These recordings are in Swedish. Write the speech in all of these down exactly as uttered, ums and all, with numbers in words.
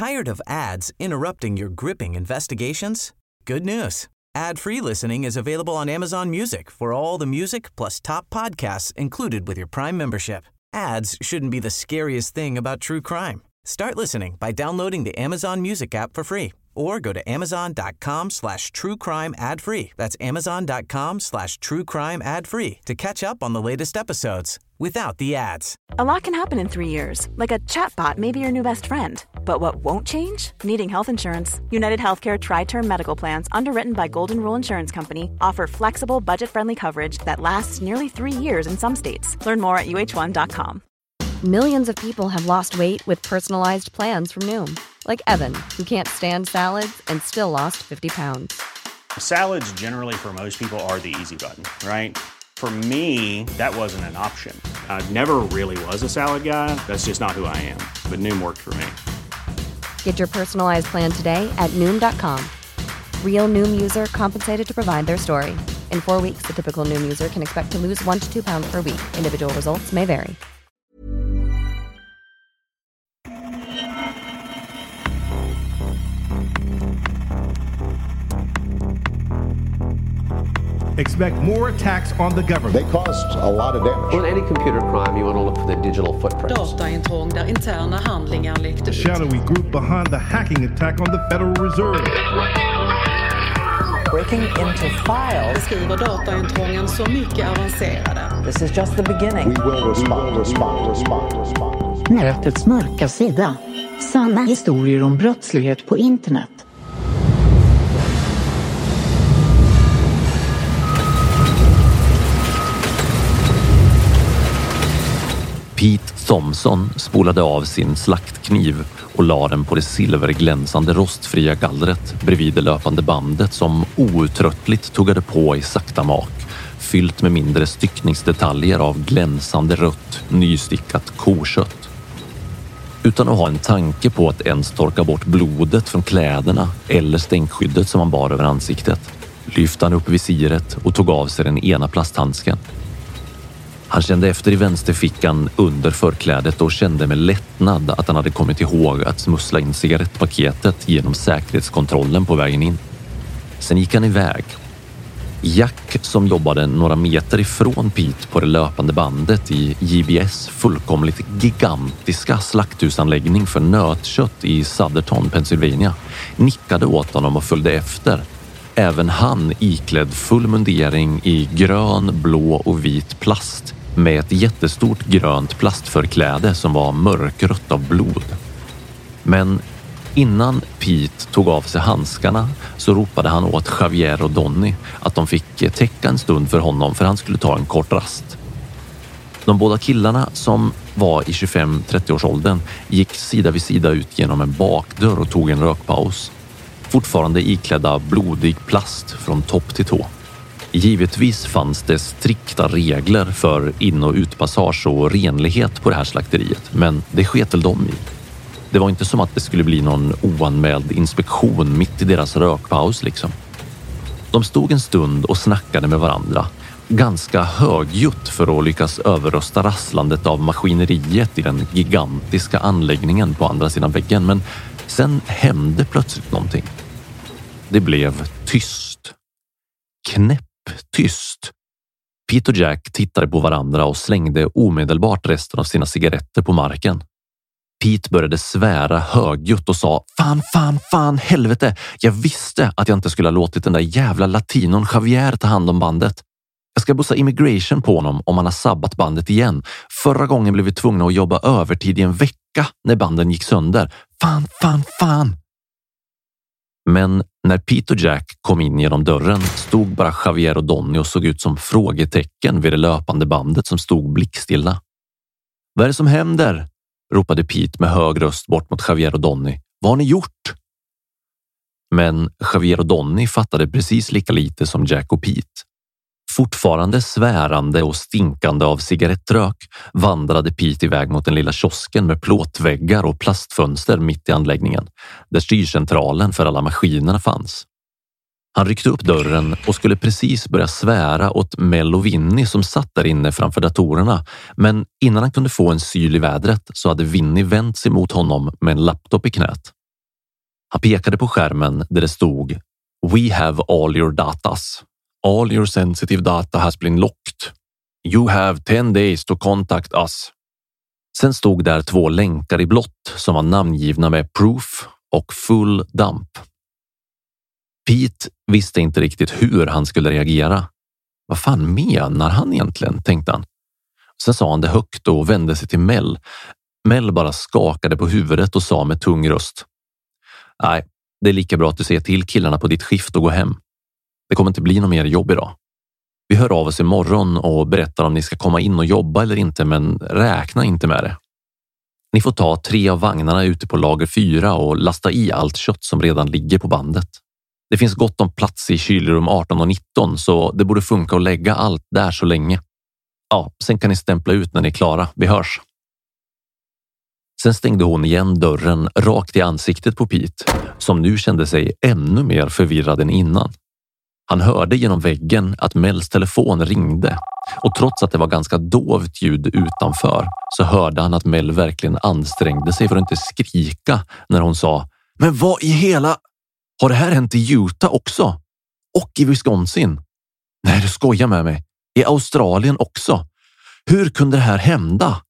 Tired of ads interrupting your gripping investigations? Good news. Ad-free listening is available on Amazon Music for all the music plus top podcasts included with your Prime membership. Ads shouldn't be the scariest thing about true crime. Start listening by downloading the Amazon Music app for free or go to amazon.com slash true crime ad free. That's amazon.com slash true crime ad free to catch up on the latest episodes without the ads. A lot can happen in three years, like a chatbot may be your new best friend. But what won't change? Needing health insurance. United Healthcare Tri-Term Medical Plans, underwritten by Golden Rule Insurance Company, offer flexible, budget-friendly coverage that lasts nearly three years in some states. Learn more at U H one dot com. Millions of people have lost weight with personalized plans from Noom. Like Evan, who can't stand salads and still lost fifty pounds. Salads generally for most people are the easy button, right? For me, that wasn't an option. I never really was a salad guy. That's just not who I am. But Noom worked for me. Get your personalized plan today at Noom dot com. Real Noom user compensated to provide their story. In four weeks, the typical Noom user can expect to lose one to two pounds per week. Individual results may vary. Expect more attacks on the government. They caused a lot of damage. On any computer crime, you want to look for the digital footprints. Dataintrång där interna handlingar läckte ut. Shadowy group behind the hacking attack on the Federal Reserve. Breaking into files. Beskriver dataintrången så mycket avancerade. This is just the beginning. We will respond, respond, respond, respond. Nätets mörka sida. Sanna historier om brottslighet på internet. Pete Thompson spolade av sin slaktkniv och la den på det silverglänsande rostfria gallret bredvid det löpande bandet som outtröttligt tuggade på i sakta mak, fyllt med mindre styckningsdetaljer av glänsande rött, nystickat kokött. Utan att ha en tanke på att ens torka bort blodet från kläderna eller stänkskyddet som han bar över ansiktet, lyfte han upp visiret och tog av sig den ena plasthandsken. Han kände efter i vänsterfickan under förklädet och kände med lättnad att han hade kommit ihåg att smussla in cigarettpaketet genom säkerhetskontrollen på vägen in. Sen gick han iväg. Jack, som jobbade några meter ifrån Pete på det löpande bandet i J B S fullkomligt gigantiska slakthusanläggning för nötkött i Sutherton, Pennsylvania, nickade åt honom och följde efter. Även han iklädd full mundering i grön, blå och vit plast med ett jättestort grönt plastförkläde som var mörkrött av blod. Men innan Pete tog av sig handskarna så ropade han åt Javier och Donny att de fick täcka en stund för honom för han skulle ta en kort rast. De båda killarna som var i tjugofem till trettio års åldern gick sida vid sida ut genom en bakdörr och tog en rökpaus. Fortfarande iklädda blodig plast från topp till tå. Givetvis fanns det strikta regler för in- och utpassage och renlighet på det här slakteriet, men det sket väl dem i. Det var inte som att det skulle bli någon oanmäld inspektion mitt i deras rökpaus liksom. De stod en stund och snackade med varandra, ganska högljutt för att lyckas överrösta rasslandet av maskineriet i den gigantiska anläggningen på andra sidan väggen, men sen hände plötsligt någonting. Det blev tyst. Knäpptyst. Pete och Jack tittade på varandra och slängde omedelbart resten av sina cigaretter på marken. Pete började svära högljutt och sa: Fan, fan, fan, helvete. Jag visste att jag inte skulle ha låtit den där jävla latinon Javier ta hand om bandet. Jag ska bussa immigration på honom om han har sabbat bandet igen. Förra gången blev vi tvungna att jobba övertid i en vecka när banden gick sönder. Fan, fan, fan. Men när Pete och Jack kom in genom dörren stod bara Javier och Donny och såg ut som frågetecken vid det löpande bandet som stod blickstilla. Vad är det som händer? Ropade Pete med hög röst bort mot Javier och Donny. Vad har ni gjort? Men Javier och Donny fattade precis lika lite som Jack och Pete. Fortfarande svärande och stinkande av cigarettrök vandrade Pete iväg mot den lilla kiosken med plåtväggar och plastfönster mitt i anläggningen, där styrcentralen för alla maskinerna fanns. Han ryckte upp dörren och skulle precis börja svära åt Mel och Vinny som satt där inne framför datorerna, men innan han kunde få en syl i vädret så hade Vinny vänt sig mot honom med en laptop i knät. Han pekade på skärmen där det stod We have all your datas. All your sensitive data has been locked. You have ten days to contact us. Sen stod där två länkar i blått som var namngivna med proof och full dump. Pete visste inte riktigt hur han skulle reagera. Vad fan menar han egentligen, tänkte han. Sen sa han det högt och vände sig till Mel. Mel bara skakade på huvudet och sa med tung röst: Nej, det är lika bra att du säger till killarna på ditt skift och gå hem. Det kommer inte bli något mer jobb idag. Vi hör av oss imorgon och berättar om ni ska komma in och jobba eller inte, men räkna inte med det. Ni får ta tre av vagnarna ute på lager fyra och lasta i allt kött som redan ligger på bandet. Det finns gott om plats i kylrum arton och nitton, så det borde funka att lägga allt där så länge. Ja, sen kan ni stämpla ut när ni är klara. Vi hörs. Sen stängde hon igen dörren rakt i ansiktet på Pete, som nu kände sig ännu mer förvirrad än innan. Han hörde genom väggen att Mels telefon ringde, och trots att det var ganska dovt ljud utanför så hörde han att Mel verkligen ansträngde sig för att inte skrika när hon sa: Men vad i hela... Har det här hänt i Utah också? Och i Wisconsin? Nej, du skojar med mig. I Australien också. Hur kunde det här hända?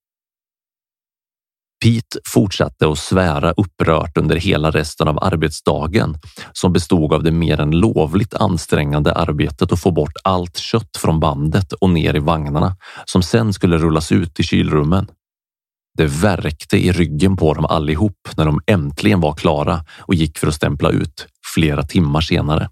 Pete fortsatte att svära upprört under hela resten av arbetsdagen, som bestod av det mer än lovligt ansträngande arbetet att få bort allt kött från bandet och ner i vagnarna som sen skulle rullas ut i kylrummen. Det värkte i ryggen på dem allihop när de äntligen var klara och gick för att stämpla ut flera timmar senare.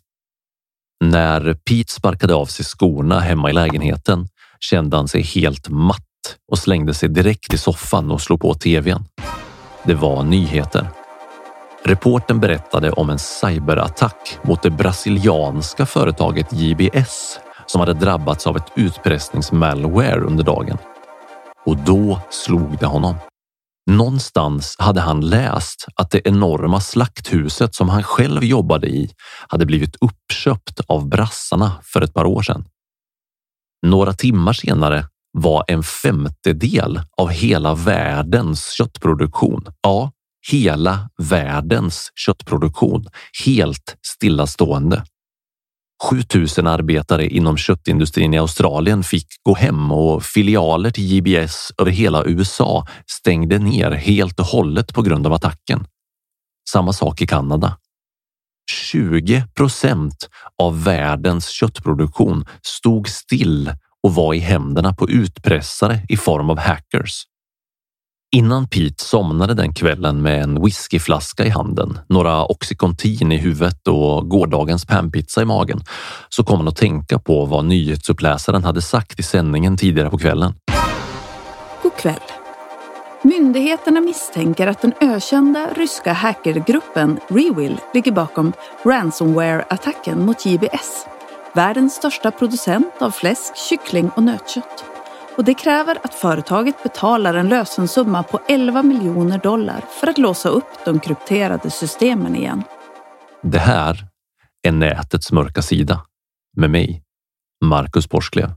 När Pete sparkade av sig skorna hemma i lägenheten kände han sig helt matt och slängde sig direkt i soffan och slog på tvn. Det var nyheter. Reporten berättade om en cyberattack mot det brasilianska företaget J B S som hade drabbats av ett utpressningsmalware under dagen. Och då slog det honom. Någonstans hade han läst att det enorma slakthuset som han själv jobbade i hade blivit uppköpt av brassarna för ett par år sedan. Några timmar senare var en femtedel av hela världens köttproduktion, ja, hela världens köttproduktion, helt stillastående. sjutusen arbetare inom köttindustrin i Australien fick gå hem och filialer till J B S över hela U S A stängde ner helt och hållet på grund av attacken. Samma sak i Kanada. tjugo procent av världens köttproduktion stod still och var i händerna på utpressare i form av hackers. Innan Pete somnade den kvällen med en whiskyflaska i handen, några Oxycontin i huvudet och gårdagens panpizza i magen, så kom han att tänka på vad nyhetsuppläsaren hade sagt i sändningen tidigare på kvällen. God kväll. Myndigheterna misstänker att den ökända ryska hackergruppen Rewill ligger bakom ransomware-attacken mot J B S, världens största producent av fläsk, kyckling och nötkött. Och det kräver att företaget betalar en lösensumma på elva miljoner dollar för att låsa upp de krypterade systemen igen. Det här är nätets mörka sida. Med mig, Marcus Porsklev.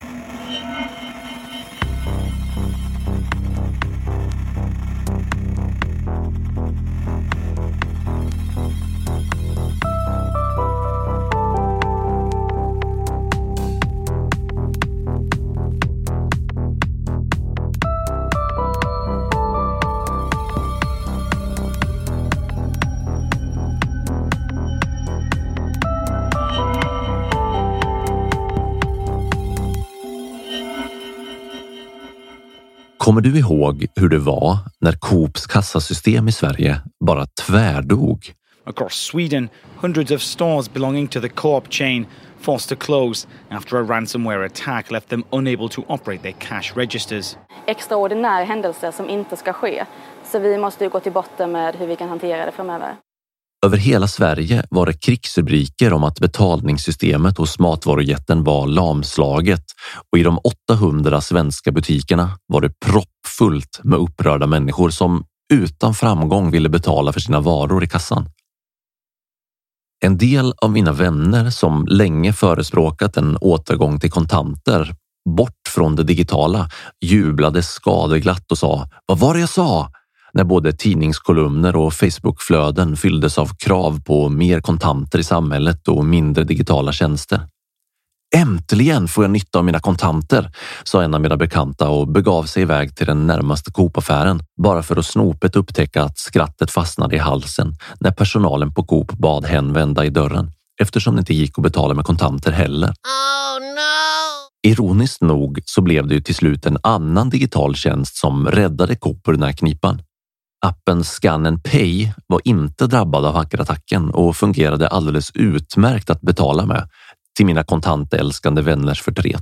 Kommer du ihåg hur det var när Coops kassasystem i Sverige bara tvärdog? Across Sweden, hundreds of stores belonging to the Co-op chain forced to close after a ransomware attack left them unable to operate their cash registers. Extraordinär händelse som inte ska ske, så vi måste ju gå till botten med hur vi kan hantera det framöver. Över hela Sverige var det krigsrubriker om att betalningssystemet hos matvarujätten var lamslaget, och i de åttahundra svenska butikerna var det proppfullt med upprörda människor som utan framgång ville betala för sina varor i kassan. En del av mina vänner som länge förespråkat en återgång till kontanter, bort från det digitala, jublade skadeglatt och sa: "Vad var det jag sa? när både tidningskolumner och Facebookflöden fylldes av krav på mer kontanter i samhället och mindre digitala tjänster. Äntligen får jag nytta av mina kontanter, sa en av mina bekanta och begav sig iväg till den närmaste Coop-affären bara för att snopet upptäcka att skrattet fastnade i halsen när personalen på Coop bad hen vända i dörren, eftersom det inte gick att betala med kontanter heller. Oh no! Ironiskt nog så blev det ju till slut en annan digital tjänst som räddade Coop ur den här knipan. Appen Scan and Pay var inte drabbad av hackerattacken och fungerade alldeles utmärkt att betala med, till mina kontantälskande vänners förtret.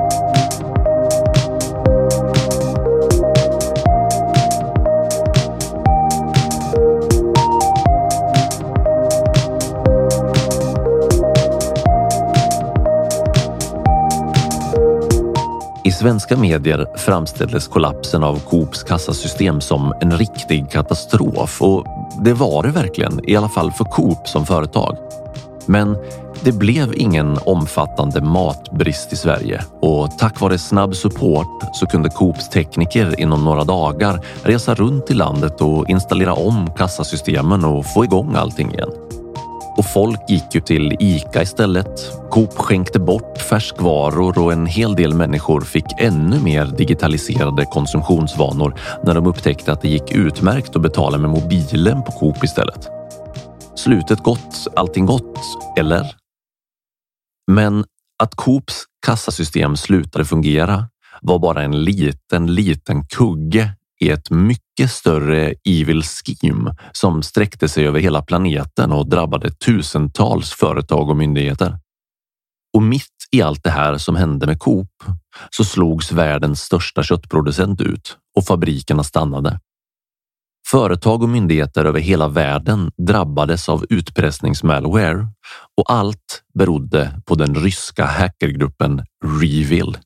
I svenska medier framställdes kollapsen av Coops kassasystem som en riktig katastrof, och det var det verkligen, i alla fall för Coop som företag. Men det blev ingen omfattande matbrist i Sverige, och tack vare snabb support så kunde Coops tekniker inom några dagar resa runt i landet och installera om kassasystemen och få igång allting igen. Och folk gick ju till ICA istället. Coop skänkte bort färskvaror och en hel del människor fick ännu mer digitaliserade konsumtionsvanor när de upptäckte att det gick utmärkt att betala med mobilen på Coop istället. Slutet gott, allting gott, eller? Men att Coops kassasystem slutade fungera var bara en liten, liten kugge i ett mycket större evil scheme som sträckte sig över hela planeten och drabbade tusentals företag och myndigheter. Och mitt i allt det här som hände med Coop så slogs världens största köttproducent ut och fabrikerna stannade. Företag och myndigheter över hela världen drabbades av utpressningsmalware, och allt berodde på den ryska hackergruppen Revil.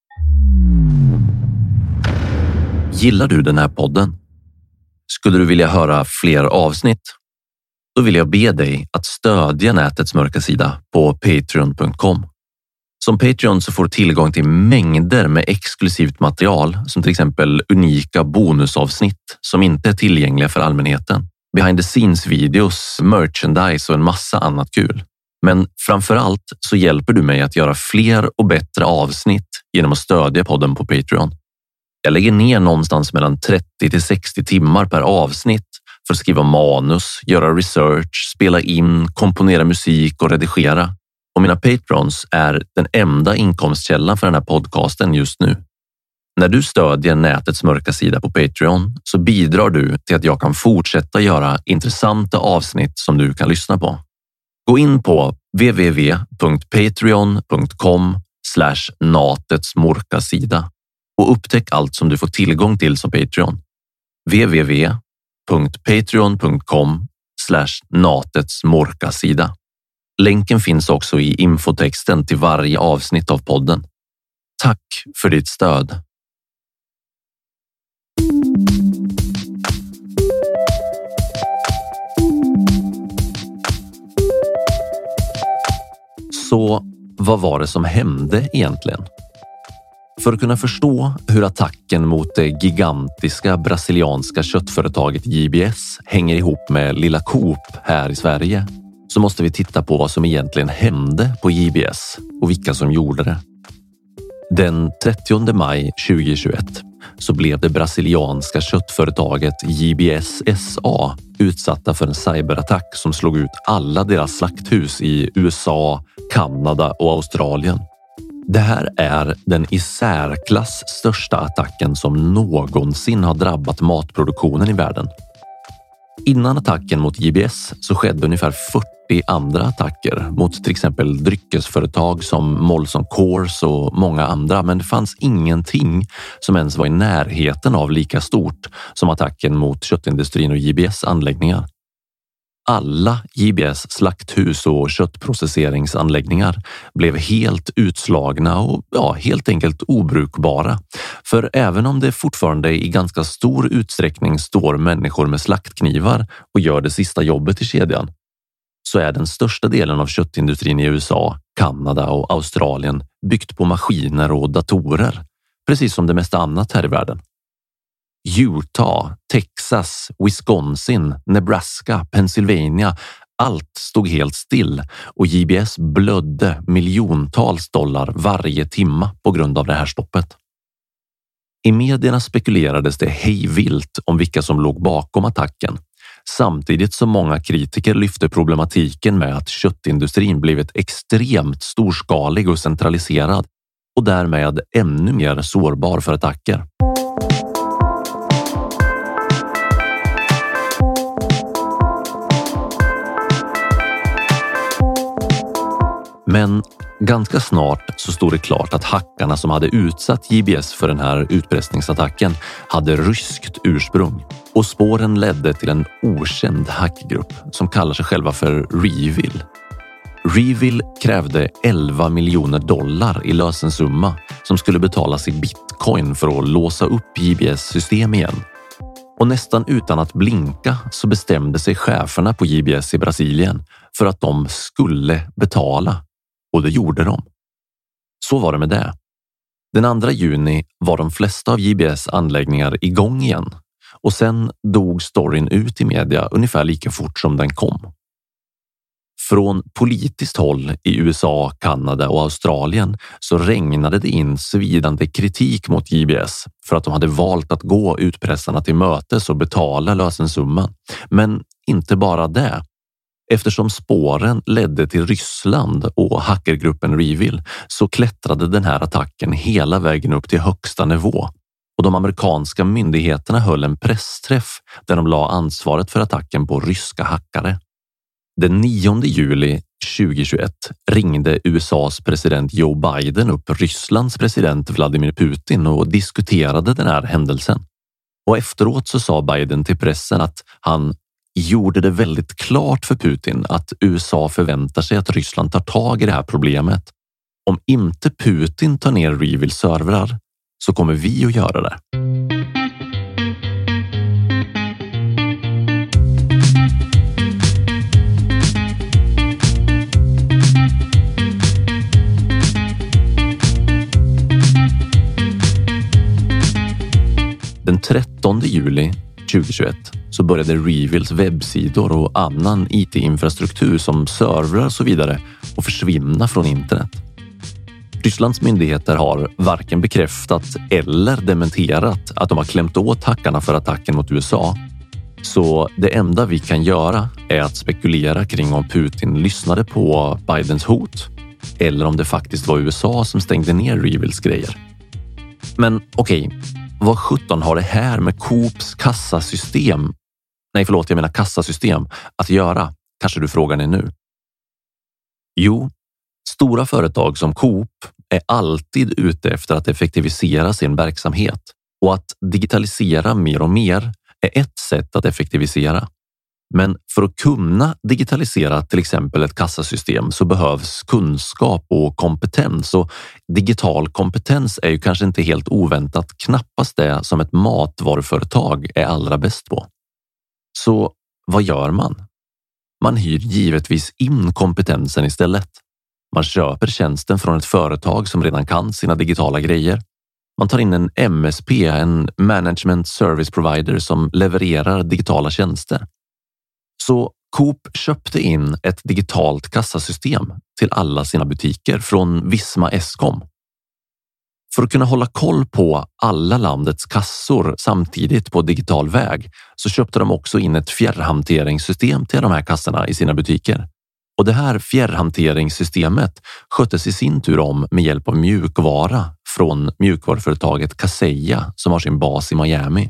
Gillar du den här podden? Skulle du vilja höra fler avsnitt? Då vill jag be dig att stödja nätets mörka sida på patreon punkt com. Som Patreon så får du tillgång till mängder med exklusivt material, som till exempel unika bonusavsnitt som inte är tillgängliga för allmänheten, behind the scenes videos, merchandise och en massa annat kul. Men framförallt så hjälper du mig att göra fler och bättre avsnitt genom att stödja podden på Patreon. Jag lägger ner någonstans mellan trettio till sextio timmar per avsnitt för att skriva manus, göra research, spela in, komponera musik och redigera. Och mina patrons är den enda inkomstkällan för den här podcasten just nu. När du stödjer nätets mörka sida på Patreon så bidrar du till att jag kan fortsätta göra intressanta avsnitt som du kan lyssna på. Gå in på w w w punkt patreon punkt com slash natets mörka sida och upptäck allt som du får tillgång till som Patreon. w w w punkt patreon punkt com slash natets mörka sida. Länken finns också i infotexten till varje avsnitt av podden. Tack för ditt stöd. Så vad var det som hände egentligen? För att kunna förstå hur attacken mot det gigantiska brasilianska köttföretaget J B S hänger ihop med lilla Coop här i Sverige, så måste vi titta på vad som egentligen hände på J B S och vilka som gjorde det. Den trettionde maj tjugohundratjugoett så blev det brasilianska köttföretaget J B S S A utsatta för en cyberattack som slog ut alla deras slakthus i U S A, Kanada och Australien. Det här är den i särklass största attacken som någonsin har drabbat matproduktionen i världen. Innan attacken mot J B S så skedde ungefär fyrtio andra attacker mot till exempel dryckesföretag som Molson Coors och många andra, men det fanns ingenting som ens var i närheten av lika stort som attacken mot köttindustrin och J B S anläggningar. Alla J B S slakthus och köttprocesseringsanläggningar blev helt utslagna och ja, helt enkelt obrukbara. För även om det fortfarande i ganska stor utsträckning står människor med slaktknivar och gör det sista jobbet i kedjan, så är den största delen av köttindustrin i U S A, Kanada och Australien byggt på maskiner och datorer, precis som det mesta annat här i världen. Utah, Texas, Wisconsin, Nebraska, Pennsylvania. Allt stod helt still och J B S blödde miljontals dollar varje timma på grund av det här stoppet. I medierna spekulerades det hejvilt om vilka som låg bakom attacken, samtidigt som många kritiker lyfte problematiken med att köttindustrin blivit extremt storskalig och centraliserad och därmed ännu mer sårbar för attacker. Men ganska snart så stod det klart att hackarna som hade utsatt J B S för den här utpressningsattacken hade ryskt ursprung och spåren ledde till en okänd hackgrupp som kallar sig själva för Revil. Revil krävde elva miljoner dollar i lösensumma som skulle betalas i bitcoin för att låsa upp J B S-system igen. Och nästan utan att blinka så bestämde sig cheferna på J B S i Brasilien för att de skulle betala. Och det gjorde de. Så var det med det. Den andra juni var de flesta av J B S anläggningar igång igen och sen dog storyn ut i media ungefär lika fort som den kom. Från politiskt håll i U S A, Kanada och Australien så regnade det in svidande kritik mot J B S för att de hade valt att gå utpressarna till mötes och betala lösensumman. Men inte bara det. Eftersom spåren ledde till Ryssland och hackergruppen Revil så klättrade den här attacken hela vägen upp till högsta nivå och de amerikanska myndigheterna höll en pressträff där de la ansvaret för attacken på ryska hackare. Den nionde juli tjugohundratjugoett ringde U S A:s president Joe Biden upp Rysslands president Vladimir Putin och diskuterade den här händelsen. Och efteråt så sa Biden till pressen att han gjorde det väldigt klart för Putin att U S A förväntar sig att Ryssland tar tag i det här problemet. Om inte Putin tar ner Revils servrar så kommer vi att göra det. Den trettonde juli tjugohundratjugoett så började Revils webbsidor och annan I T-infrastruktur som servrar och så vidare att försvinna från internet. Rysslands myndigheter har varken bekräftat eller dementerat att de har klämt åt hackarna för attacken mot U S A. Så det enda vi kan göra är att spekulera kring om Putin lyssnade på Bidens hot eller om det faktiskt var U S A som stängde ner Revils grejer. Men okej, okay, vad sjutton har det här med Coops kassasystem, nej förlåt jag menar kassasystem, att göra? Kanske du frågar dig nu. Jo, stora företag som Coop är alltid ute efter att effektivisera sin verksamhet och att digitalisera mer och mer är ett sätt att effektivisera. Men för att kunna digitalisera till exempel ett kassasystem så behövs kunskap och kompetens, och digital kompetens är ju kanske inte helt oväntat knappast det som ett matvaruföretag är allra bäst på. Så vad gör man? Man hyr givetvis in kompetensen istället. Man köper tjänsten från ett företag som redan kan sina digitala grejer. Man tar in en M S P, en Management Service Provider, som levererar digitala tjänster. Så Coop köpte in ett digitalt kassasystem till alla sina butiker från Visma Eskom. För att kunna hålla koll på alla landets kassor samtidigt på digital väg så köpte de också in ett fjärrhanteringssystem till de här kassorna i sina butiker. Och det här fjärrhanteringssystemet sköttes i sin tur om med hjälp av mjukvara från mjukvaruföretaget Kaseya som har sin bas i Miami.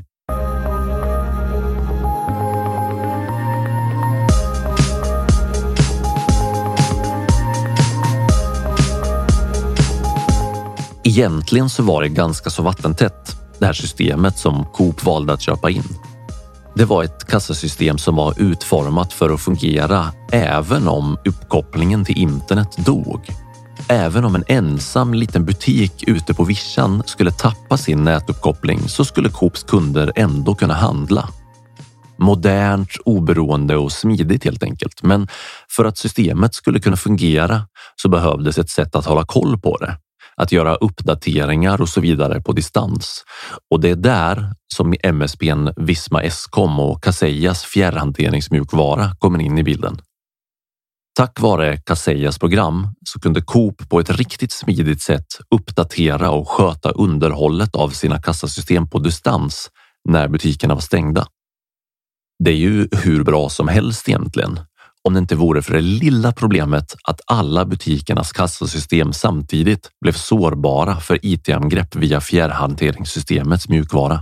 Egentligen så var det ganska så vattentätt, det här systemet som Coop valde att köpa in. Det var ett kassasystem som var utformat för att fungera även om uppkopplingen till internet dog. Även om en ensam liten butik ute på vischan skulle tappa sin nätuppkoppling så skulle Coops kunder ändå kunna handla. Modernt, oberoende och smidigt helt enkelt. Men för att systemet skulle kunna fungera så behövdes ett sätt att hålla koll på det. att göra uppdateringar och så vidare på distans. Och det är där som M S P:n Visma Escom och Kasejas fjärrhanteringsmjukvara kommer in i bilden. Tack vare Kasejas program så kunde Coop på ett riktigt smidigt sätt uppdatera och sköta underhållet av sina kassasystem på distans när butikerna var stängda. Det är ju hur bra som helst egentligen, om det inte vore för det lilla problemet att alla butikernas kassasystem samtidigt blev sårbara för I T-angrepp via fjärrhanteringssystemets mjukvara.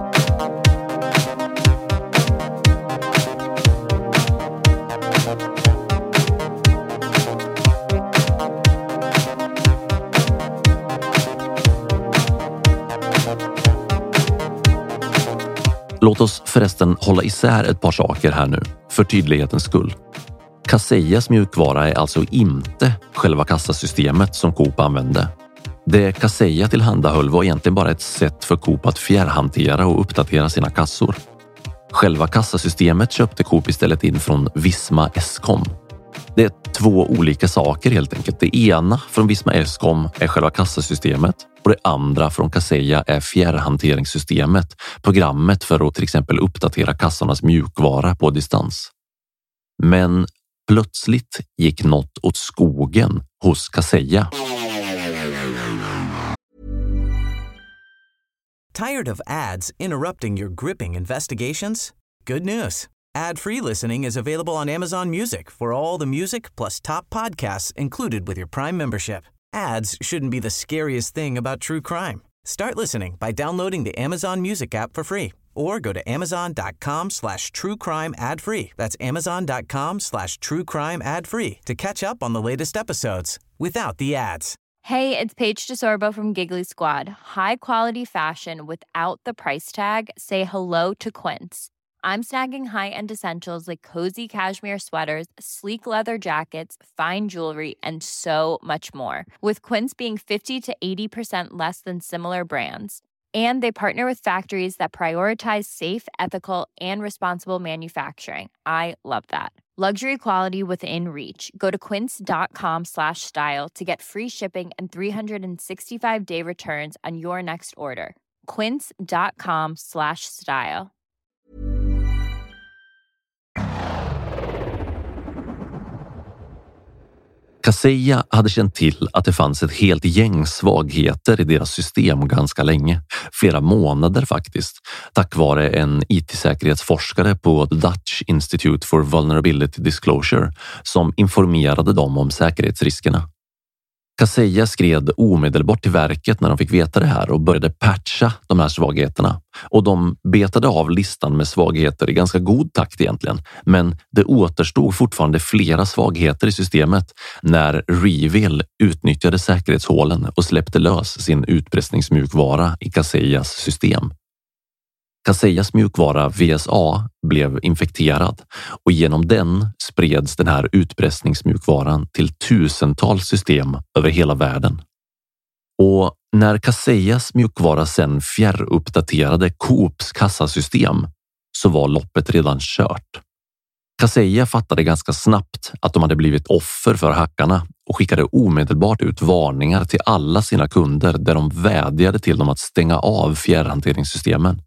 Låt oss förresten hålla isär ett par saker här nu, för tydlighetens skull. Kasejas mjukvara är alltså inte själva kassasystemet som Coop använde. Det Kaseja tillhandahöll var egentligen bara ett sätt för Coop att fjärrhantera och uppdatera sina kassor. Själva kassasystemet köpte Coop istället in från Visma Escom. Det är två olika saker helt enkelt. Det ena från Visma Escom är själva kassasystemet och det andra från Kaseja är fjärrhanteringssystemet, programmet för att till exempel uppdatera kassornas mjukvara på distans. Men plötsligt gick något åt skogen hos Kaseja. Tired of ads interrupting your gripping investigations? Good news. Ad-free listening is available on Amazon Music for all the music plus top podcasts included with your Prime membership. Ads shouldn't be the scariest thing about true crime. Start listening by downloading the Amazon Music app for free or go to amazon.com slash true crime ad free. That's amazon.com slash true crime ad free to catch up on the latest episodes without the ads. Hey, it's Paige DeSorbo from Giggly Squad. High quality fashion without the price tag. Say hello to Quince. I'm snagging high-end essentials like cozy cashmere sweaters, sleek leather jackets, fine jewelry, and so much more. With Quince being fifty to eighty percent less than similar brands. And they partner with factories that prioritize safe, ethical, and responsible manufacturing. I love that. Luxury quality within reach. Go to quince.com slash style to get free shipping and three sixty-five day returns on your next order. Quince.com slash style. Kaseja hade känt till att det fanns ett helt gäng svagheter i deras system ganska länge, flera månader faktiskt, tack vare en I T-säkerhetsforskare på The Dutch Institute for Vulnerability Disclosure som informerade dem om säkerhetsriskerna. Kaseja skred omedelbart till verket när de fick veta det här och började patcha de här svagheterna. Och de betade av listan med svagheter i ganska god takt egentligen. Men det återstod fortfarande flera svagheter i systemet när Reveal utnyttjade säkerhetshålen och släppte lös sin utpressningsmjukvara i Kasejas system. Kasejas mjukvara V S A blev infekterad och genom den spreds den här utpressningsmjukvaran till tusentals system över hela världen. Och när Kasejas mjukvara sen fjärruppdaterade Coops kassasystem så var loppet redan kört. Kaseja fattade ganska snabbt att de hade blivit offer för hackarna och skickade omedelbart ut varningar till alla sina kunder där de vädjade till dem att stänga av fjärrhanteringssystemen.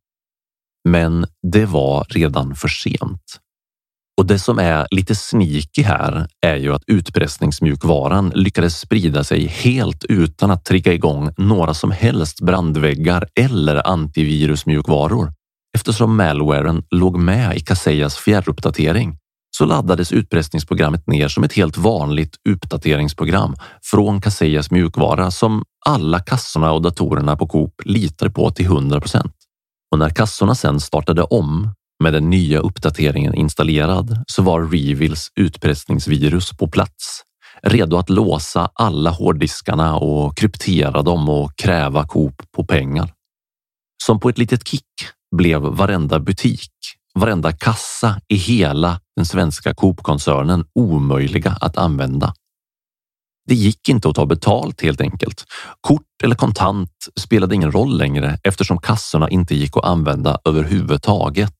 Men det var redan för sent. Och det som är lite sneaky här är ju att utpressningsmjukvaran lyckades sprida sig helt utan att trigga igång några som helst brandväggar eller antivirusmjukvaror. Eftersom malwaren låg med i Kasejas fjärruppdatering så laddades utpressningsprogrammet ner som ett helt vanligt uppdateringsprogram från Kasejas mjukvara som alla kassorna och datorerna på Coop litar på till hundra procent. Och när kassorna sen startade om med den nya uppdateringen installerad så var Reveals utpressningsvirus på plats, redo att låsa alla hårddiskarna och kryptera dem och kräva Coop på pengar. Som på ett litet kick blev varenda butik, varenda kassa i hela den svenska Coop-koncernen omöjliga att använda. Det gick inte att ta betalt helt enkelt. Kort eller kontant spelade ingen roll längre eftersom kassorna inte gick att använda överhuvudtaget.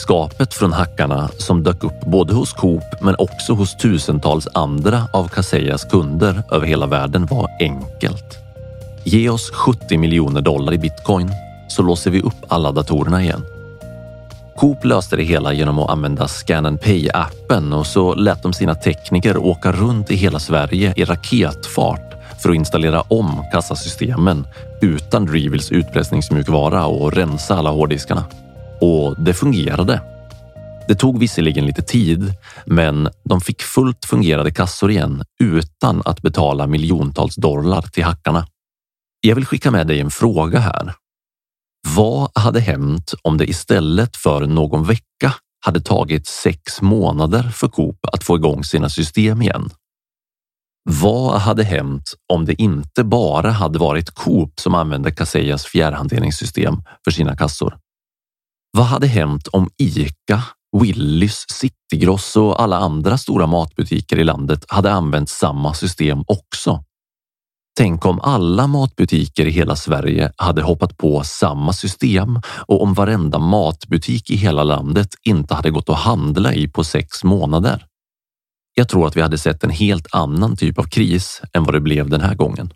Budskapet från hackarna som dök upp både hos Coop men också hos tusentals andra av Kasejas kunder över hela världen var enkelt. Ge oss sjuttio miljoner dollar i bitcoin så låser vi upp alla datorerna igen. Coop löste det hela genom att använda Scan and Pay-appen och så lät de sina tekniker åka runt i hela Sverige i raketfart för att installera om kassasystemen utan Revils utpressningsmjukvara och rensa alla hårddiskarna. Och det fungerade. Det tog visserligen lite tid, men de fick fullt fungerande kassor igen utan att betala miljontals dollar till hackarna. Jag vill skicka med dig en fråga här. Vad hade hänt om det istället för någon vecka hade tagit sex månader för Coop att få igång sina system igen? Vad hade hänt om det inte bara hade varit Coop som använde Kasejas fjärrhanteringssystem för sina kassor? Vad hade hänt om ICA, Willys, Citygross och alla andra stora matbutiker i landet hade använt samma system också? Tänk om alla matbutiker i hela Sverige hade hoppat på samma system och om varenda matbutik i hela landet inte hade gått att handla i på sex månader. Jag tror att vi hade sett en helt annan typ av kris än vad det blev den här gången.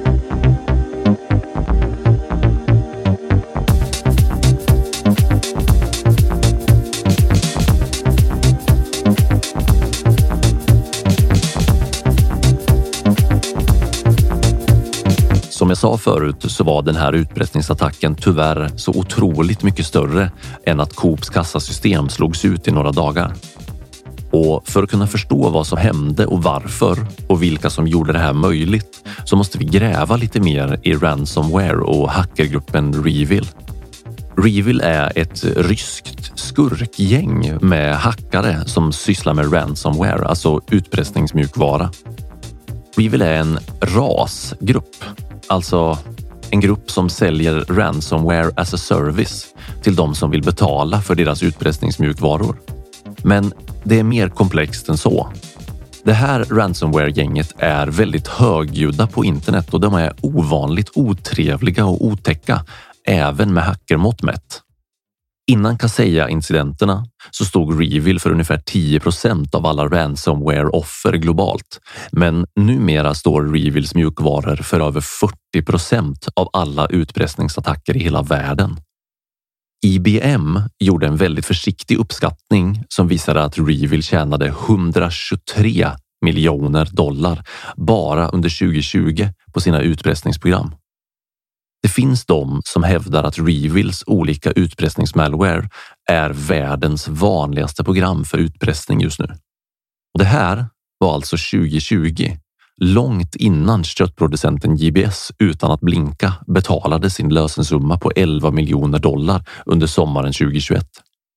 Som jag sa förut så var den här utpressningsattacken tyvärr så otroligt mycket större än att Coops kassasystem slogs ut i några dagar. Och för att kunna förstå vad som hände och varför och vilka som gjorde det här möjligt så måste vi gräva lite mer i ransomware och hackergruppen Revil. Revil är ett ryskt skurkgäng med hackare som sysslar med ransomware, alltså utpressningsmjukvara. Revil är en rasgrupp, alltså en grupp som säljer ransomware as a service till de som vill betala för deras utpressningsmjukvaror. Men det är mer komplext än så. Det här ransomware-gänget är väldigt högljudda på internet och de är ovanligt otrevliga och otäcka, även med hackermått mätt. Innan Kaseya-incidenterna så stod Revil för ungefär tio procent av alla ransomware-offer globalt. Men numera står Revils mjukvaror för över fyrtio procent av alla utpressningsattacker i hela världen. I B M gjorde en väldigt försiktig uppskattning som visade att Revil tjänade hundratjugotre miljoner dollar bara under tjugo tjugo på sina utpressningsprogram. Det finns de som hävdar att Revils olika utpressningsmalware är världens vanligaste program för utpressning just nu. Och det här var alltså tjugo tjugo, långt innan köttproducenten J B S utan att blinka betalade sin lösensumma på elva miljoner dollar under sommaren tjugo tjugoett.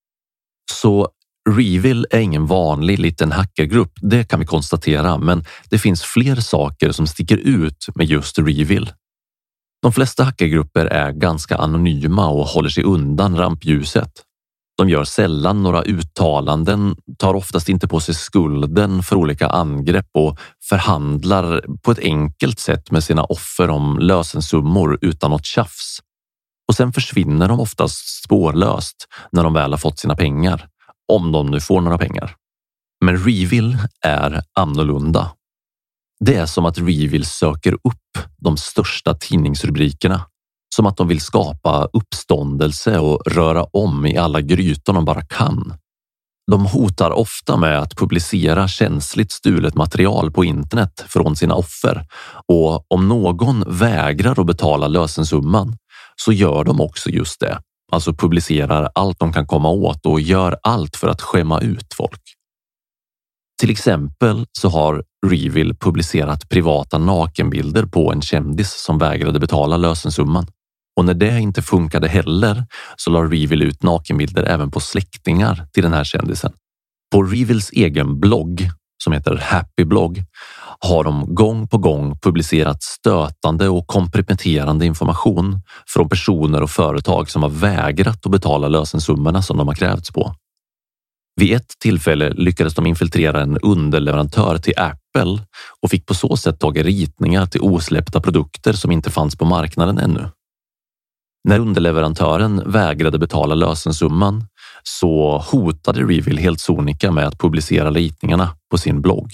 Så Revil är ingen vanlig liten hackergrupp, det kan vi konstatera, men det finns fler saker som sticker ut med just Revil. De flesta hackergrupper är ganska anonyma och håller sig undan rampljuset. De gör sällan några uttalanden, tar oftast inte på sig skulden för olika angrepp och förhandlar på ett enkelt sätt med sina offer om lösensummor utan något tjafs. Och sen försvinner de oftast spårlöst när de väl har fått sina pengar, om de nu får några pengar. Men Revil är annorlunda. Det är som att Revil söker upp de största tidningsrubrikerna. Som att de vill skapa uppståndelse och röra om i alla grytor de bara kan. De hotar ofta med att publicera känsligt stulet material på internet från sina offer. Och om någon vägrar att betala lösensumman så gör de också just det. Alltså publicerar allt de kan komma åt och gör allt för att skämma ut folk. Till exempel så har Revil publicerat privata nakenbilder på en kändis som vägrade betala lösensumman. Och när det inte funkade heller så la Revil ut nakenbilder även på släktingar till den här kändisen. På Revils egen blogg, som heter Happy Blog, har de gång på gång publicerat stötande och komprometterande information från personer och företag som har vägrat att betala lösensummorna som de har krävts på. Vid ett tillfälle lyckades de infiltrera en underleverantör till Apple och fick på så sätt tag i ritningar till osläppta produkter som inte fanns på marknaden ännu. När underleverantören vägrade betala lösensumman så hotade Revil helt sonika med att publicera ritningarna på sin blogg.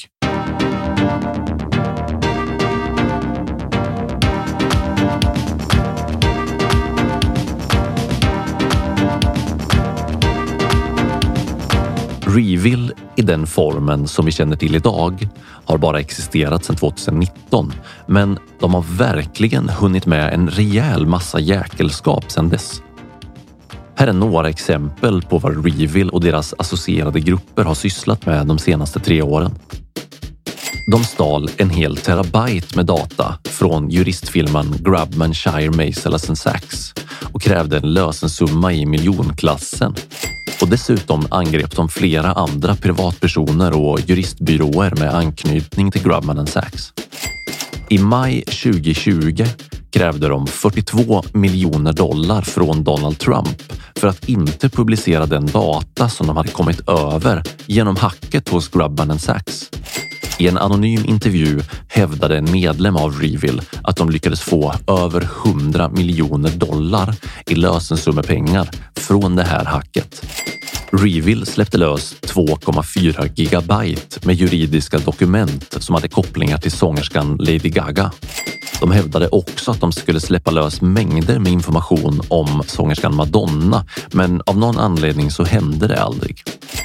Revil i den formen som vi känner till idag har bara existerat sedan tjugonitton, men de har verkligen hunnit med en rejäl massa jäkelskap sedan dess. Här är några exempel på vad Revil och deras associerade grupper har sysslat med de senaste tre åren. De stal en hel terabyte med data från juristfirman Grubman, Shire, Maisel and Sachs och krävde en lösensumma i miljonklassen. Och dessutom angrep de flera andra privatpersoner och juristbyråer med anknytning till Grubman and Sachs. I maj tjugohundratjugo krävde de fyrtiotvå miljoner dollar från Donald Trump för att inte publicera den data som de hade kommit över genom hacket hos Grubman and Sachs. I en anonym intervju hävdade en medlem av Revil att de lyckades få över hundra miljoner dollar i lösensummepengar från det här hacket. Revil släppte lös två komma fyra gigabyte med juridiska dokument som hade kopplingar till sångerskan Lady Gaga. De hävdade också att de skulle släppa lös mängder med information om sångerskan Madonna, men av någon anledning så hände det aldrig.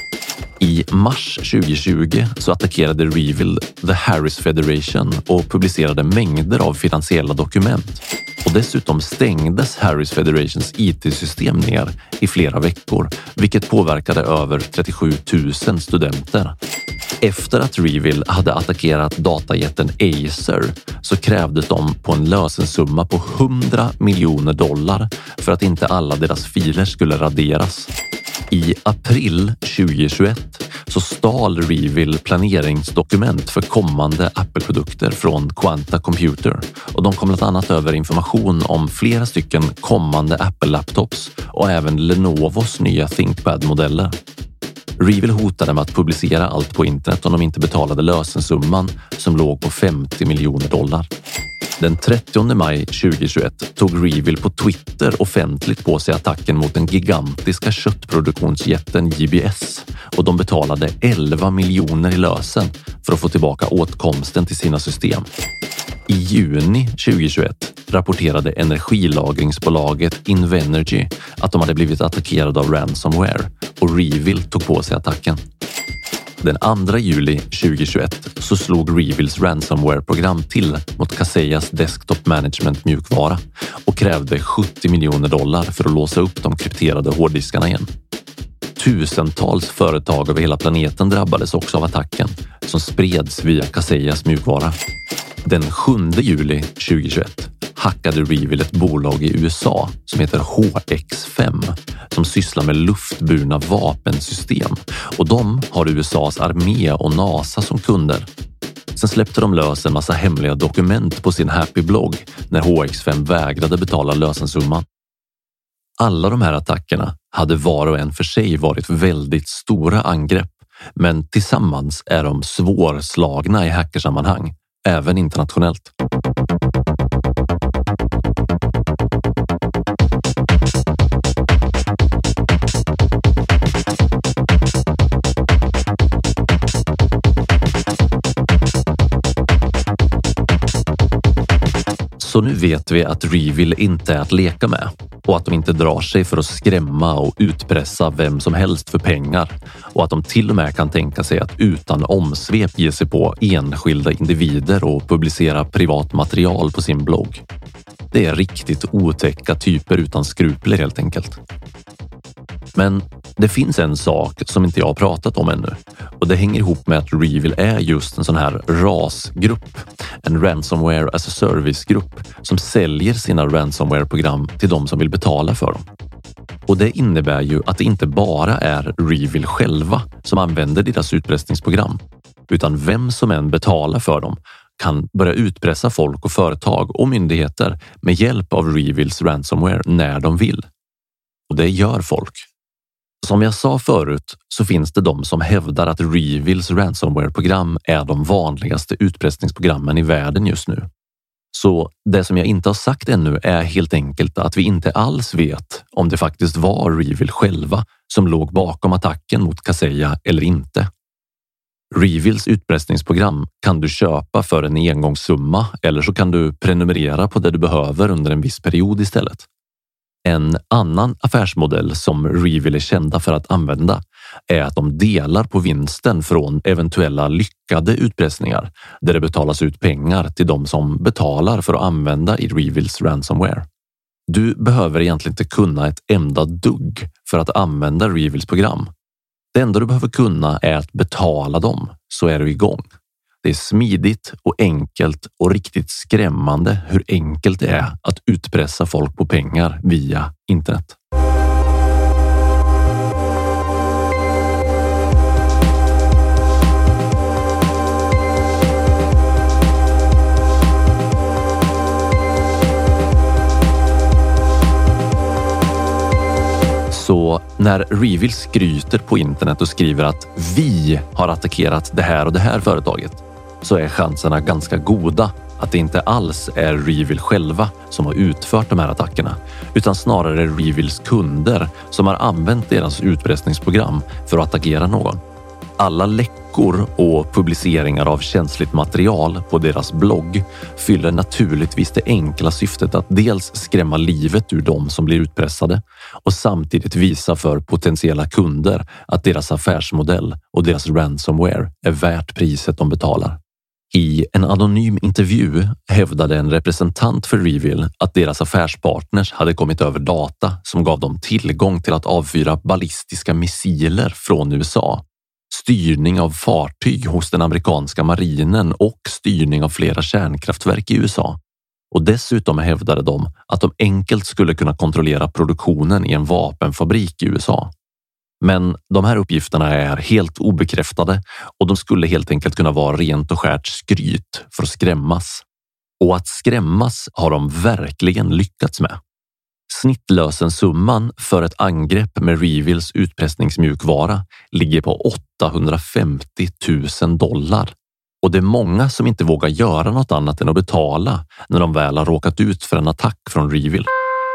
I mars tjugohundratjugo så attackerade Revil The Harris Federation och publicerade mängder av finansiella dokument. Och dessutom stängdes Harris Federations I T-system ner i flera veckor, vilket påverkade över trettiosju tusen studenter. Efter att Revil hade attackerat datajätten Acer så krävdes de på en lösensumma på hundra miljoner dollar för att inte alla deras filer skulle raderas. I april tjugohundratjugoett så stal Revil planeringsdokument för kommande Apple-produkter från Quanta Computer och de kom bland annat över information om flera stycken kommande Apple-laptops och även Lenovos nya ThinkPad-modeller. Revil hotade med att publicera allt på internet om de inte betalade lösensumman som låg på femtio miljoner dollar. Den trettionde maj tjugohundratjugoett tog Revil på Twitter offentligt på sig attacken mot den gigantiska köttproduktionsjätten J B S och de betalade elva miljoner i lösen för att få tillbaka åtkomsten till sina system. I juni tjugohundratjugoett rapporterade energilagringsbolaget Invenergy att de hade blivit attackerade av ransomware och Revil tog på sig attacken. Den andra juli tjugohundratjugoett så slog Revils ransomware-program till mot Kaseya's desktop management mjukvara och krävde sjuttio miljoner dollar för att låsa upp de krypterade hårddiskarna igen. Tusentals företag över hela planeten drabbades också av attacken som spreds via Kaseyas mjukvara. Den sjunde juli tjugohundratjugoett hackade Revil ett bolag i U S A som heter H X fem som sysslar med luftburna vapensystem och de har U S A:s armé och NASA som kunder. Sen släppte de lös en massa hemliga dokument på sin Happy-blogg när H X fem vägrade betala lösensumman. Alla de här attackerna hade var och en för sig varit väldigt stora angrepp, men tillsammans är de svårslagna i hackersammanhang, även internationellt. Så nu vet vi att Revil inte är att leka med och att de inte drar sig för att skrämma och utpressa vem som helst för pengar och att de till och med kan tänka sig att utan omsvep ge sig på enskilda individer och publicera privat material på sin blogg. Det är riktigt otäcka typer utan skrupler helt enkelt. Men det finns en sak som inte jag har pratat om ännu och det hänger ihop med att Revil är just en sån här RAS-grupp, en Ransomware as a Service-grupp som säljer sina ransomware-program till de som vill betala för dem. Och det innebär ju att det inte bara är Revil själva som använder deras utpressningsprogram, utan vem som än betalar för dem kan börja utpressa folk och företag och myndigheter med hjälp av Revils ransomware när de vill. Och det gör folk. Som jag sa förut så finns det de som hävdar att Revils ransomware-program är de vanligaste utpressningsprogrammen i världen just nu. Så det som jag inte har sagt ännu är helt enkelt att vi inte alls vet om det faktiskt var REvil själva som låg bakom attacken mot Kaseya eller inte. REvils utpressningsprogram kan du köpa för en engångssumma eller så kan du prenumerera på det du behöver under en viss period istället. En annan affärsmodell som REvil är kända för att använda är att de delar på vinsten från eventuella lyckade utpressningar där det betalas ut pengar till de som betalar för att använda i REvils ransomware. Du behöver egentligen inte kunna ett enda dugg för att använda REvils program. Det enda du behöver kunna är att betala dem, så är du igång. Det är smidigt och enkelt och riktigt skrämmande hur enkelt det är att utpressa folk på pengar via internet. Så när REvil skryter på internet och skriver att vi har attackerat det här och det här företaget så är chanserna ganska goda att det inte alls är REvil själva som har utfört de här attackerna utan snarare REvils kunder som har använt deras utpressningsprogram för att attackera någon. Alla läckor och publiceringar av känsligt material på deras blogg fyller naturligtvis det enkla syftet att dels skrämma livet ur de som blir utpressade och samtidigt visa för potentiella kunder att deras affärsmodell och deras ransomware är värt priset de betalar. I en anonym intervju hävdade en representant för REvil att deras affärspartners hade kommit över data som gav dem tillgång till att avfyra ballistiska missiler från U S A, styrning av fartyg hos den amerikanska marinen och styrning av flera kärnkraftverk i U S A. Och dessutom hävdade de att de enkelt skulle kunna kontrollera produktionen i en vapenfabrik i U S A. Men de här uppgifterna är helt obekräftade och de skulle helt enkelt kunna vara rent och skärt skryt för att skrämmas. Och att skrämmas har de verkligen lyckats med. Snittlösensumman för ett angrepp med REvils utpressningsmjukvara ligger på åttahundrafemtio tusen dollar. Och det är många som inte vågar göra något annat än att betala när de väl har råkat ut för en attack från REvil.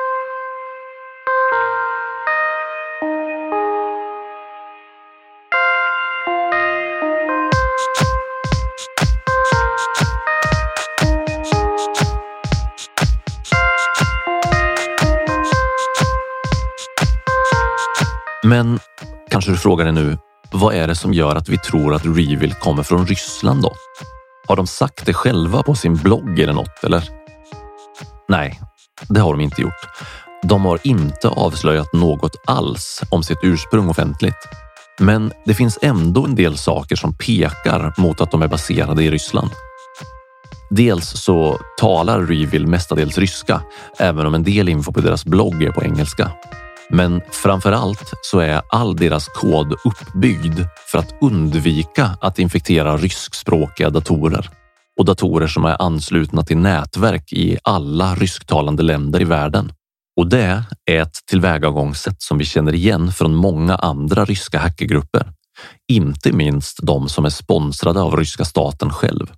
Men kanske du frågar dig nu, vad är det som gör att vi tror att REvil kommer från Ryssland då? Har de sagt det själva på sin blogg eller något, eller? Nej, det har de inte gjort. De har inte avslöjat något alls om sitt ursprung offentligt. Men det finns ändå en del saker som pekar mot att de är baserade i Ryssland. Dels så talar REvil mestadels ryska, även om en del info på deras blogg är på engelska. Men framförallt så är all deras kod uppbyggd för att undvika att infektera ryskspråkiga datorer. Och datorer som är anslutna till nätverk i alla rysktalande länder i världen. Och det är ett tillvägagångssätt som vi känner igen från många andra ryska hackergrupper. Inte minst de som är sponsrade av ryska staten själv.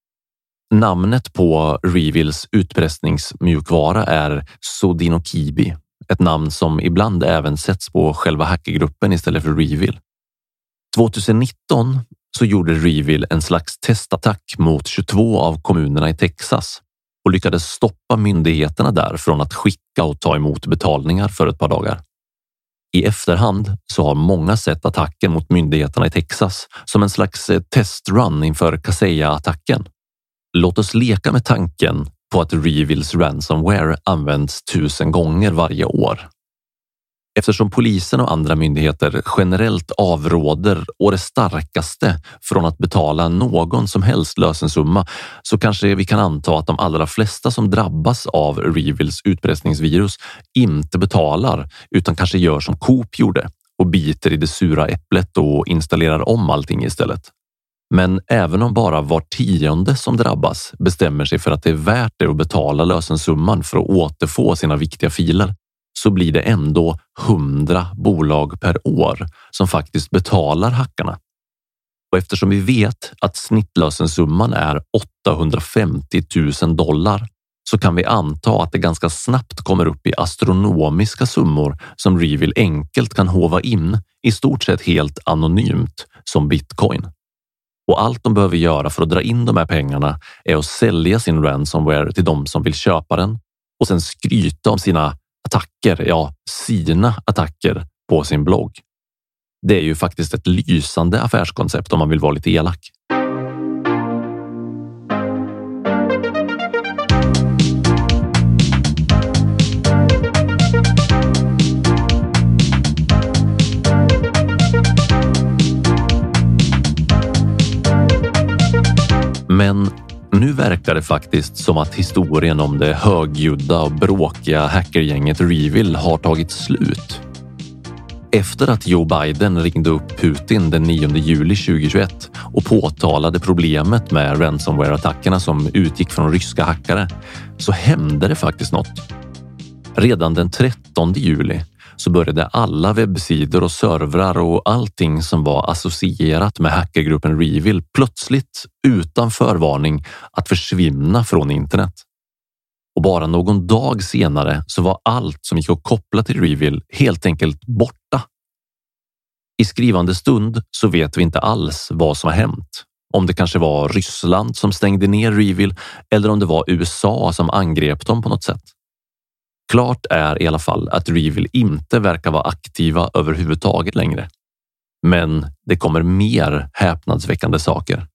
Namnet på REvils utpressningsmjukvara är Sodinokibi. Ett namn som ibland även sätts på själva hackergruppen istället för REvil. tjugonitton så gjorde REvil en slags testattack mot tjugotvå av kommunerna i Texas och lyckades stoppa myndigheterna där från att skicka och ta emot betalningar för ett par dagar. I efterhand så har många sett attacken mot myndigheterna i Texas som en slags testrun inför Kaseya-attacken. Låt oss leka med tanken på att REvils ransomware används tusen gånger varje år. Eftersom polisen och andra myndigheter generellt avråder och det starkaste från att betala någon som helst lösensumma så kanske vi kan anta att de allra flesta som drabbas av REvils utpressningsvirus inte betalar utan kanske gör som Coop gjorde och biter i det sura äpplet och installerar om allting istället. Men även om bara var tionde som drabbas bestämmer sig för att det är värt det att betala lösensumman för att återfå sina viktiga filer så blir det ändå hundra bolag per år som faktiskt betalar hackarna. Och eftersom vi vet att snittlösensumman är åttahundrafemtio tusen dollar så kan vi anta att det ganska snabbt kommer upp i astronomiska summor som Revil enkelt kan hova in i stort sett helt anonymt som bitcoin. Och allt de behöver göra för att dra in de här pengarna är att sälja sin ransomware till de som vill köpa den och sen skryta om sina attacker, ja sina attacker på sin blogg. Det är ju faktiskt ett lysande affärskoncept om man vill vara lite elak. Men nu verkar det faktiskt som att historien om det högljudda och bråkiga hackergänget Revil har tagit slut. Efter att Joe Biden ringde upp Putin den nionde juli tjugohundratjugoett och påtalade problemet med ransomware-attackerna som utgick från ryska hackare så hände det faktiskt något. Redan den trettonde juli så började alla webbsidor och servrar och allting som var associerat med hackergruppen Revil plötsligt utan förvarning att försvinna från internet. Och bara någon dag senare så var allt som gick att koppla till Revil helt enkelt borta. I skrivande stund så vet vi inte alls vad som har hänt. Om det kanske var Ryssland som stängde ner Revil eller om det var U S A som angrep dem på något sätt. Klart är i alla fall att Revil inte verkar vara aktiva överhuvudtaget längre. Men det kommer mer häpnadsväckande saker.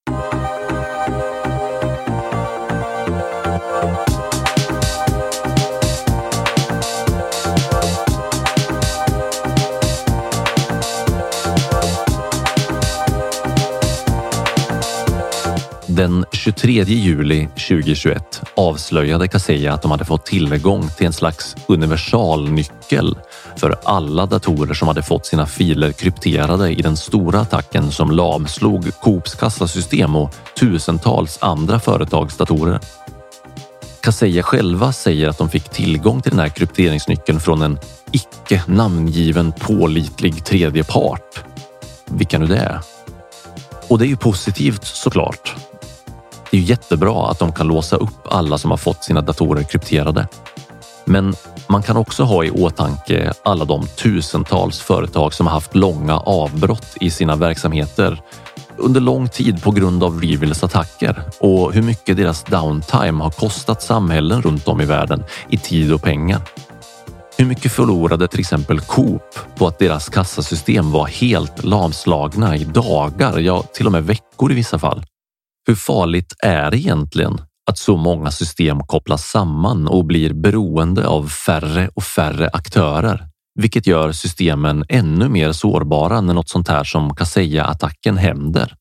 Den tjugotredje juli tjugohundratjugoett avslöjade Kaseya att de hade fått tillgång till en slags universalnyckel för alla datorer som hade fått sina filer krypterade i den stora attacken som lamslog Coops kassasystem och tusentals andra företags datorer. Kaseya själva säger att de fick tillgång till den här krypteringsnyckeln från en icke namngiven pålitlig tredje part. Vilka nu det är? Och det är ju positivt såklart. Det är ju jättebra att de kan låsa upp alla som har fått sina datorer krypterade. Men man kan också ha i åtanke alla de tusentals företag som har haft långa avbrott i sina verksamheter under lång tid på grund av Revils attacker och hur mycket deras downtime har kostat samhällen runt om i världen i tid och pengar. Hur mycket förlorade till exempel Coop på att deras kassasystem var helt lamslagna i dagar, ja till och med veckor i vissa fall? Hur farligt är det egentligen att så många system kopplas samman och blir beroende av färre och färre aktörer, vilket gör systemen ännu mer sårbara när något sånt här som Kaseya-attacken händer?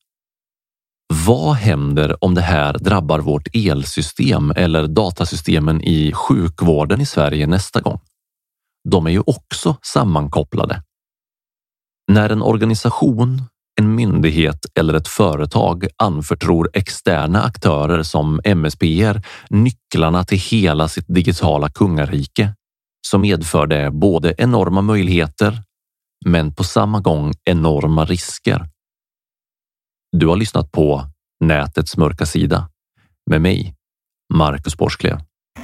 Vad händer om det här drabbar vårt elsystem eller datasystemen i sjukvården i Sverige nästa gång? De är ju också sammankopplade. När en organisation, en myndighet eller ett företag anförtror externa aktörer som M S P:er nycklarna till hela sitt digitala kungarike så medför det både enorma möjligheter men på samma gång enorma risker. Du har lyssnat på Nätets mörka sida med mig, Marcus Borsklev.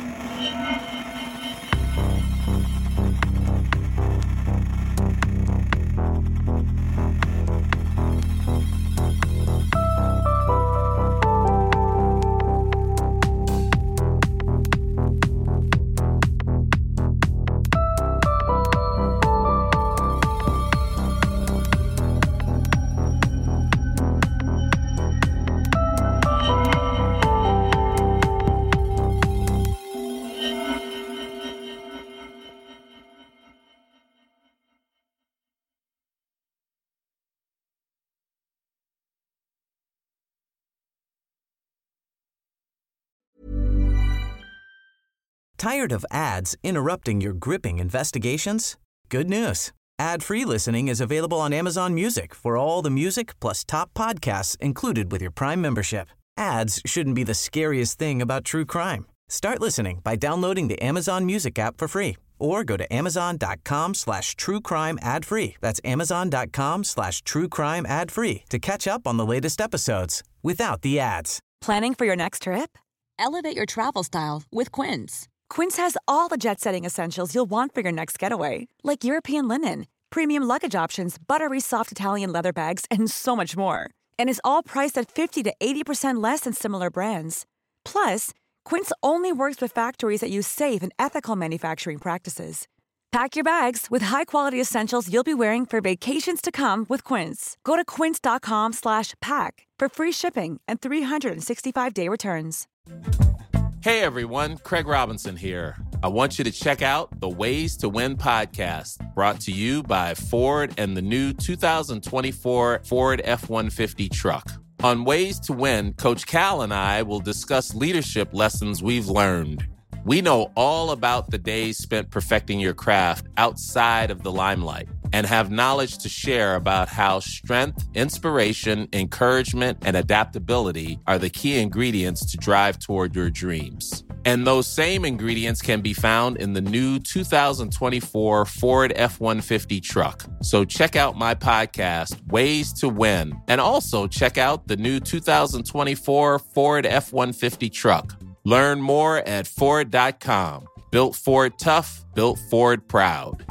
Tired of ads interrupting your gripping investigations? Good news. Ad-free listening is available on Amazon Music for all the music plus top podcasts included with your Prime membership. Ads shouldn't be the scariest thing about true crime. Start listening by downloading the Amazon Music app for free Or go to amazon.com slash true crime ad free. That's amazon.com slash true crime ad free to catch up on the latest episodes without the ads. Planning for your next trip? Elevate your travel style with Quince. Quince has all the jet-setting essentials you'll want for your next getaway, like European linen, premium luggage options, buttery soft Italian leather bags, and so much more. And is all priced at fifty to eighty percent less than similar brands. Plus, Quince only works with factories that use safe and ethical manufacturing practices. Pack your bags with high-quality essentials you'll be wearing for vacations to come with Quince. Go to quince.com slash pack for free shipping and three sixty-five day returns. Hey everyone, Craig Robinson here. I want you to check out the Ways to Win podcast, brought to you by Ford and the new two thousand twenty-four Ford F one fifty truck. On Ways to Win, Coach Cal and I will discuss leadership lessons we've learned. We know all about the days spent perfecting your craft outside of the limelight and have knowledge to share about how strength, inspiration, encouragement, and adaptability are the key ingredients to drive toward your dreams. And those same ingredients can be found in the new two thousand twenty-four Ford F one fifty truck. So check out my podcast, Ways to Win, and also check out the new two thousand twenty-four Ford F one fifty truck. Learn more at Ford dot com. Built Ford tough, built Ford proud.